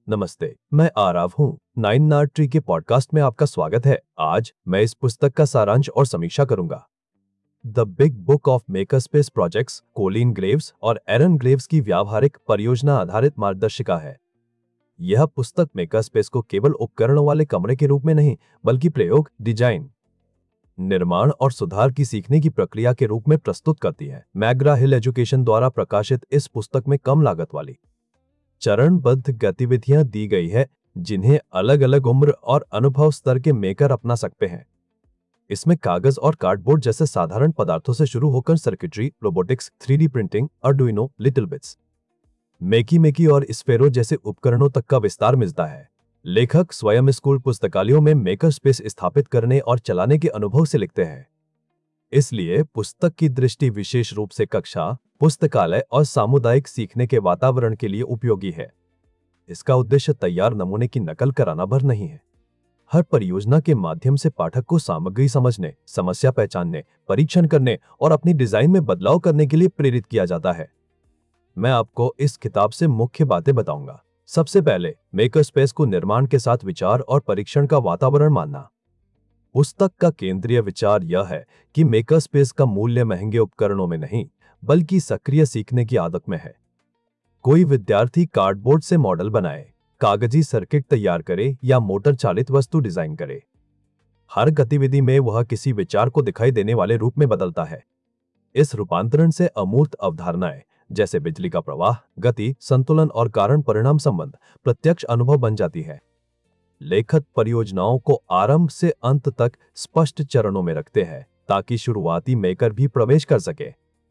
नमस्ते, मैं आरव हूँ। नाइन नाट ट्री के पॉडकास्ट में आपका स्वागत है। आज मैं इस पुस्तक का सारांश और समीक्षा करूंगा। The big book of makerspace projects Colin Graves और एरन ग्रेव्स की व्यावहारिक परियोजना आधारित मार्गदर्शिका है। यह पुस्तक मेकरस्पेस को केवल उपकरणों वाले कमरे के रूप में नहीं, बल्कि प्रयोग, डिजाइन, निर्माण और सुधार की सीखने की प्रक्रिया के रूप में प्रस्तुत करती है। मैग्रा हिल एजुकेशन द्वारा प्रकाशित इस पुस्तक में कम लागत वाली चरणबद्ध गतिविधियां दी गई है, जिन्हें अलग अलग उम्र और अनुभव स्तर के मेकर अपना सकते हैं। इसमें कागज और कार्डबोर्ड जैसे साधारण पदार्थों से शुरू होकर circuitry, robotics, 3D printing, Arduino, little bits, Makey Makey और स्फेरो जैसे उपकरणों तक का विस्तार मिलता है। लेखक स्वयं स्कूल पुस्तकालयों में मेकर स्पेस स्थापित करने और चलाने के अनुभव से लिखते हैं। इसलिए पुस्तक की दृष्टि विशेष रूप से कक्षा, पुस्तकालय और सामुदायिक सीखने के वातावरण के लिए उपयोगी है। इसका उद्देश्य तैयार नमूने की नकल कराना भर नहीं है। हर परियोजना के माध्यम से पाठक को सामग्री समझने, समस्या पहचानने, परीक्षण करने और अपनी डिजाइन में बदलाव करने के लिए प्रेरित किया जाता है। मैं आपको इस किताब से मुख्य बातें बताऊंगा। सबसे पहले, मेकर स्पेस को निर्माण के साथ विचार और परीक्षण का वातावरण मानना। पुस्तक का केंद्रीय विचार यह है कि मेकर स्पेस का मूल्य महंगे उपकरणों में नहीं, बल्कि सक्रिय सीखने की आदत में है। कोई विद्यार्थी कार्डबोर्ड से मॉडल बनाए, कागजी सर्किट तैयार करे या मोटर चालित वस्तु डिजाइन करे, हर गतिविधि में वह किसी विचार को दिखाई देने वाले रूप में बदलता है। इस रूपांतरण से अमूर्त अवधारणाएं जैसे बिजली का प्रवाह, गति, संतुलन और कारण परिणाम संबंध प्रत्यक्ष अनुभव बन जाती है। लेखक परियोजनाओं को आरंभ से अंत तक स्पष्ट चरणों में रखते हैं, ताकि शुरुआती मेकर भी प्रवेश कर सके।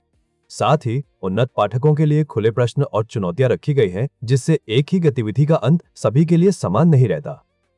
साथ ही उन्नत पाठकों के लिए खुले प्रश्न और चुनौतियां रखी गई हैं, जिससे एक ही गतिविधि का अंत सभी के लिए समान नहीं रहता।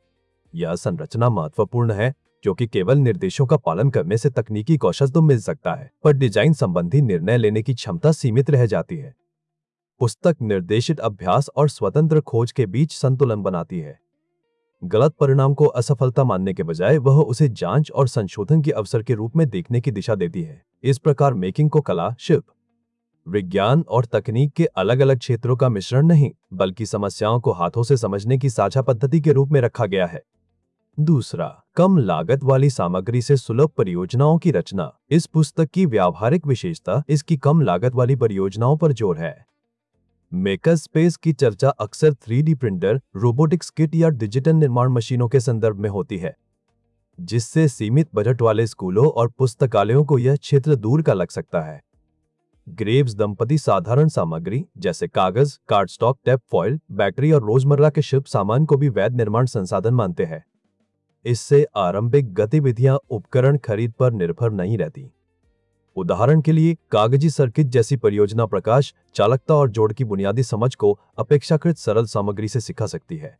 यह संरचना महत्वपूर्ण है, क्योंकि केवल निर्देशों का पालन करने से तकनीकी कौशल तो मिल सकता है, पर डिजाइन संबंधी निर्णय लेने की क्षमता सीमित रह जाती है। पुस्तक निर्देशित अभ्यास और स्वतंत्र खोज के बीच संतुलन बनाती है। गलत परिणाम को असफलता मानने के बजाय वह उसे जांच और संशोधन के अवसर के रूप में देखने की दिशा देती है। इस प्रकार मेकिंग को कला, शिल्प, विज्ञान और तकनीक के अलग अलग क्षेत्रों का मिश्रण नहीं, बल्कि समस्याओं को हाथों से समझने की साझा पद्धति के रूप में रखा गया है। दूसरा, कम लागत वाली सामग्री से सुलभ परियोजनाओं की रचना। इस पुस्तक की व्यावहारिक विशेषता इसकी कम लागत वाली परियोजनाओं पर जोर है। मेकर स्पेस की चर्चा अक्सर 3D प्रिंटर, रोबोटिक्स किट या डिजिटल निर्माण मशीनों के संदर्भ में होती है, जिससे सीमित बजट वाले स्कूलों और पुस्तकालयों को यह क्षेत्र दूर का लग सकता है। ग्रेव्स दंपति साधारण सामग्री जैसे कागज, कार्डस्टॉक, टेप फॉइल, बैटरी और रोजमर्रा के शिल्प सामान को भी वैध निर्माण संसाधन मानते हैं। इससे आरंभिक गतिविधियां उपकरण खरीद पर निर्भर नहीं रहती। उदाहरण के लिए, कागजी सर्किट जैसी परियोजना प्रकाश, चालकता और जोड़ की बुनियादी समझ को अपेक्षाकृत सरल सामग्री से सिखा सकती है।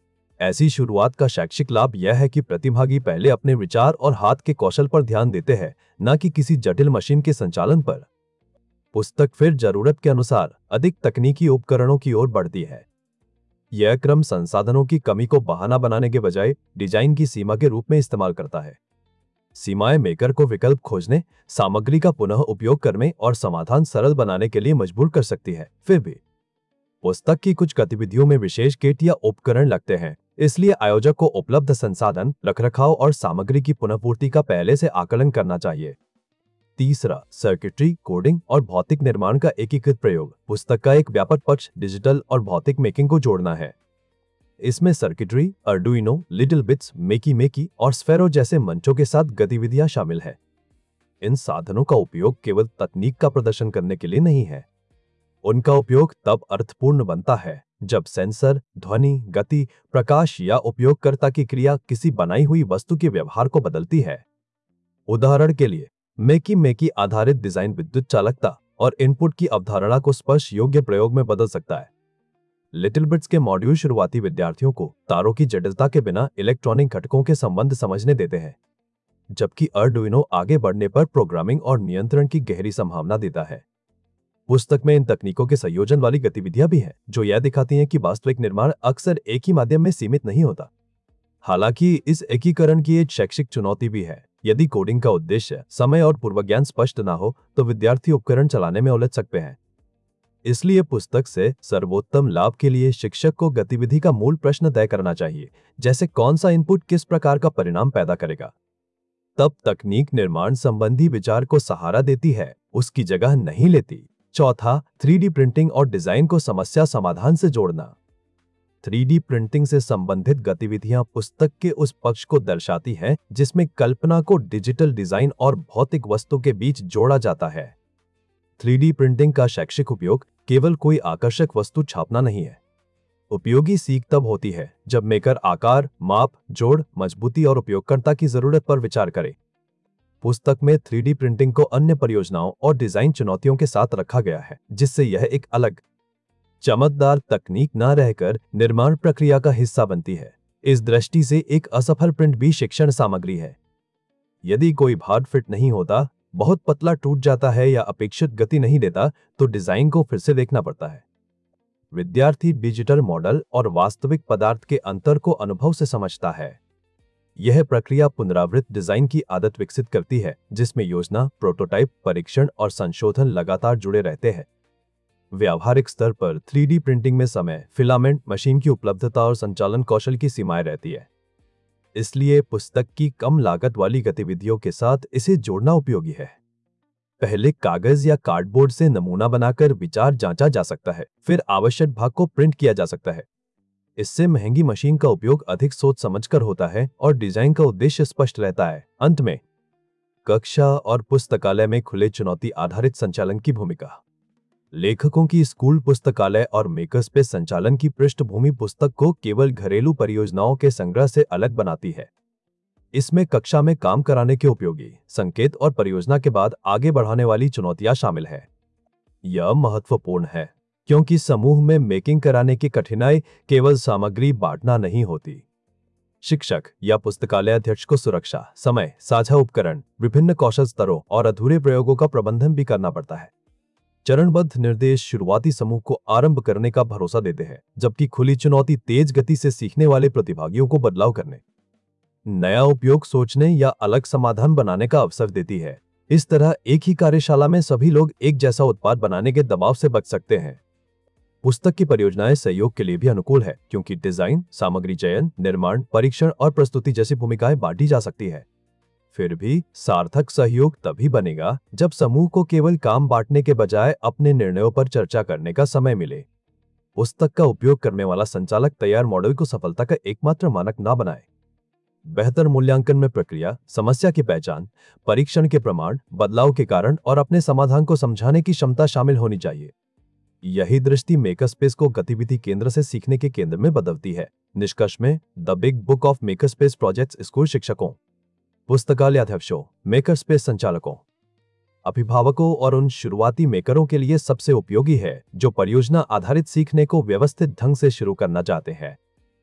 ऐसी शुरुआत का शैक्षिक लाभ यह है कि प्रतिभागी पहले अपने विचार और हाथ के कौशल पर ध्यान देते हैं, न कि किसी जटिल मशीन के संचालन पर। पुस्तक फिर जरूरत के अनुसार अधिक तकनीकी उपकरणों की ओर बढ़ती है। यह क्रम संसाधनों की कमी को बहाना बनाने के बजाय डिजाइन की सीमा के रूप में इस्तेमाल करता है। सीमाएं मेकर को विकल्प खोजने, सामग्री का पुनः उपयोग करने और समाधान सरल बनाने के लिए मजबूर कर सकती है। फिर भी पुस्तक की कुछ गतिविधियों में विशेष किट या उपकरण लगते हैं, इसलिए आयोजक को उपलब्ध संसाधन, रखरखाव और सामग्री की पुनःपूर्ति का पहले से आकलन करना चाहिए। तीसरा, सर्किटरी, कोडिंग और भौतिक निर्माण का एकीकृत प्रयोग। पुस्तक का एक व्यापक पक्ष डिजिटल और भौतिक मेकिंग को जोड़ना है। इसमें circuitry, Arduino, little bits, Makey Makey और स्फेरो जैसे मंचों के साथ गतिविधियां शामिल हैं। इन साधनों का उपयोग केवल तकनीक का प्रदर्शन करने के लिए नहीं है। उनका उपयोग तब अर्थपूर्ण बनता है जब सेंसर, ध्वनि, गति, प्रकाश या उपयोगकर्ता की क्रिया किसी बनाई हुई वस्तु के व्यवहार को बदलती है। उदाहरण के लिए, मेकी मेकी आधारित डिजाइन विद्युत चालकता और इनपुट की अवधारणा को स्पर्श योग्य प्रयोग में बदल सकता है। लिटिल बिट्स के मॉड्यूल शुरुआती विद्यार्थियों को तारों की जटिलता के बिना इलेक्ट्रॉनिक घटकों के संबंध समझने देते हैं, जबकि अर्डुइनो आगे बढ़ने पर प्रोग्रामिंग और नियंत्रण की गहरी संभावना देता है। पुस्तक में इन तकनीकों के संयोजन वाली गतिविधियां भी हैं, जो यह दिखाती हैं कि वास्तविक निर्माण अक्सर एक ही माध्यम में सीमित नहीं होता। हालांकि इस एकीकरण की एक शैक्षिक चुनौती भी है। यदि कोडिंग का उद्देश्य समय और पूर्वज्ञान स्पष्ट ना हो, तो विद्यार्थी उपकरण चलाने में उलझ सकते हैं। इसलिए पुस्तक से सर्वोत्तम लाभ के लिए शिक्षक को गतिविधि का मूल प्रश्न तय करना चाहिए, जैसे कौन सा इनपुट किस प्रकार का परिणाम पैदा करेगा। तब तकनीक निर्माण संबंधी विचार को सहारा देती है, उसकी जगह नहीं लेती। चौथा, 3D प्रिंटिंग और डिजाइन को समस्या समाधान से जोड़ना। 3D प्रिंटिंग से संबंधित गतिविधियां पुस्तक के उस पक्ष को दर्शाती हैं जिसमें कल्पना को डिजिटल डिजाइन और भौतिक वस्तु के बीच जोड़ा जाता है। 3D प्रिंटिंग का शैक्षिक उपयोग केवल कोई आकर्षक वस्तु छापना नहीं है। उपयोगी सीख तब होती है जब मेकर आकार, माप, जोड़, मजबूती और उपयोगकर्ता की जरूरत पर विचार करे। पुस्तक में 3D प्रिंटिंग को अन्य परियोजनाओं और डिजाइन चुनौतियों के साथ रखा गया है, जिससे यह एक अलग चमकदार तकनीक न रहकर निर्माण प्रक्रिया का हिस्सा बनती है। इस दृष्टि से एक असफल प्रिंट भी शिक्षण सामग्री है। यदि कोई भाग फिट नहीं होता, बहुत पतला टूट जाता है या अपेक्षित गति नहीं देता, तो डिजाइन को फिर से देखना पड़ता है। विद्यार्थी डिजिटल मॉडल और वास्तविक पदार्थ के अंतर को अनुभव से समझता है। यह प्रक्रिया पुनरावृत्त डिजाइन की आदत विकसित करती है, जिसमें योजना, प्रोटोटाइप, परीक्षण और संशोधन लगातार जुड़े रहते हैं। व्यावहारिक स्तर पर 3D प्रिंटिंग में समय, फिलामेंट, मशीन की उपलब्धता और संचालन कौशल की सीमाएं रहती है। इसलिए पुस्तक की कम लागत वाली गतिविधियों के साथ इसे जोड़ना उपयोगी है। पहले कागज या कार्डबोर्ड से नमूना बनाकर विचार जांचा जा सकता है, फिर आवश्यक भाग को प्रिंट किया जा सकता है। इससे महंगी मशीन का उपयोग अधिक सोच समझकर होता है और डिजाइन का उद्देश्य स्पष्ट रहता है। अंत में, कक्षा और पुस्तकालय में खुले चुनौती आधारित संचालन की भूमिका। लेखकों की स्कूल पुस्तकालय और मेकरस्पेस संचालन की पृष्ठभूमि पुस्तक को केवल घरेलू परियोजनाओं के संग्रह से अलग बनाती है। इसमें कक्षा में काम कराने के उपयोगी संकेत और परियोजना के बाद आगे बढ़ाने वाली चुनौतियां शामिल है। यह महत्वपूर्ण है क्योंकि समूह में मेकिंग कराने की कठिनाई केवल सामग्री बांटना नहीं होती। शिक्षक या पुस्तकालय अध्यक्ष को सुरक्षा, समय, साझा उपकरण, विभिन्न कौशल स्तरों और अधूरे प्रयोगों का प्रबंधन भी करना पड़ता है। चरणबद्ध निर्देश शुरुआती समूह को आरंभ करने का भरोसा देते हैं, जबकि खुली चुनौती तेज गति से सीखने वाले प्रतिभागियों को बदलाव करने, नया उपयोग सोचने या अलग समाधान बनाने का अवसर देती है। इस तरह एक ही कार्यशाला में सभी लोग एक जैसा उत्पाद बनाने के दबाव से बच सकते हैं। पुस्तक की परियोजनाएं सहयोग के लिए भी अनुकूल है, क्योंकि डिजाइन, सामग्री चयन, निर्माण, परीक्षण और प्रस्तुति जैसी भूमिकाएं बांटी जा सकती है। फिर भी सार्थक सहयोग तभी बनेगा जब समूह को केवल काम बांटने के बजाय अपने निर्णयों पर चर्चा करने का समय मिले। पुस्तक का उपयोग करने वाला संचालक तैयार मॉडल को सफलता का एकमात्र मानक ना बनाए। बेहतर मूल्यांकन में प्रक्रिया, समस्या की पहचान, परीक्षण के प्रमाण, बदलाव के कारण और अपने समाधान को समझाने की क्षमता शामिल होनी चाहिए। यही दृष्टि मेकरस्पेस को गतिविधि केंद्र से सीखने के केंद्र में बदलती है। निष्कर्ष में, the big book of makerspace projects school शिक्षकों, पुस्तकालय अध्यक्षों, मेकरस्पेस संचालकों, अभिभावकों और उन शुरुआती मेकरों के लिए सबसे उपयोगी है जो परियोजना आधारित सीखने को व्यवस्थित ढंग से शुरू करना चाहते हैं।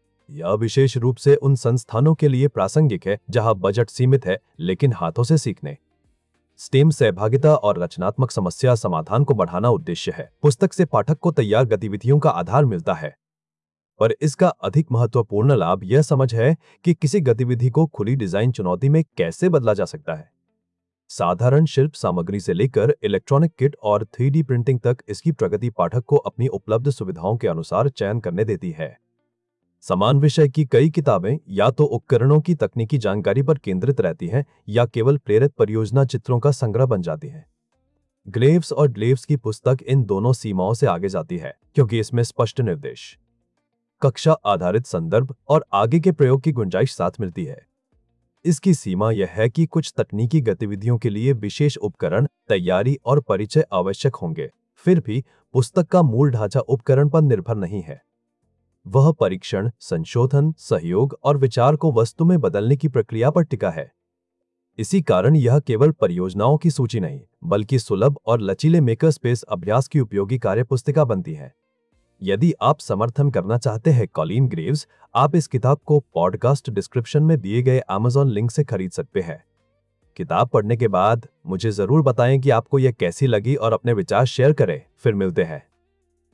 यह विशेष रूप से उन संस्थानों के लिए प्रासंगिक है जहां बजट सीमित है लेकिन हाथों से सीखने, स्टेम सहभागिता और रचनात्मक समस्या समाधान को बढ़ाना उद्देश्य है। पुस्तक से पाठक को तैयार गतिविधियों का आधार मिलता है, पर इसका अधिक महत्वपूर्ण लाभ यह समझ है कि किसी गतिविधि को खुली डिजाइन चुनौती में कैसे बदला जा सकता है। साधारण शिल्प सामग्री से लेकर इलेक्ट्रॉनिक किट और 3D प्रिंटिंग तक इसकी प्रगति पाठक को अपनी उपलब्ध सुविधाओं के अनुसार चयन करने देती है। समान विषय की कई किताबें या तो उपकरणों की तकनीकी जानकारी पर केंद्रित रहती हैं या केवल प्रेरित परियोजना चित्रों का संग्रह बन जाती हैं। ग्रेव्स और ग्लेव्स की पुस्तक इन दोनों सीमाओं से आगे जाती है, क्योंकि इसमें स्पष्ट निर्देश, कक्षा आधारित संदर्भ और आगे के प्रयोग की गुंजाइश साथ मिलती है। इसकी सीमा यह है कि कुछ तकनीकी गतिविधियों के लिए विशेष उपकरण, तैयारी और परिचय आवश्यक होंगे। फिर भी पुस्तक का मूल ढांचा उपकरण पर निर्भर नहीं है। वह परीक्षण, संशोधन, सहयोग और विचार को वस्तु में बदलने की प्रक्रिया पर टिका है। इसी कारण यह केवल परियोजनाओं की सूची नहीं, बल्कि सुलभ और लचीले मेकरस्पेस अभ्यास की उपयोगी कार्यपुस्तिका बनती है। यदि आप समर्थन करना चाहते हैं कॉलिन ग्रेव्स, आप इस किताब को पॉडकास्ट डिस्क्रिप्शन में दिए गए Amazon लिंक से खरीद सकते हैं। किताब पढ़ने के बाद मुझे जरूर बताएं कि आपको यह कैसी लगी और अपने विचार शेयर करें। फिर मिलते हैं।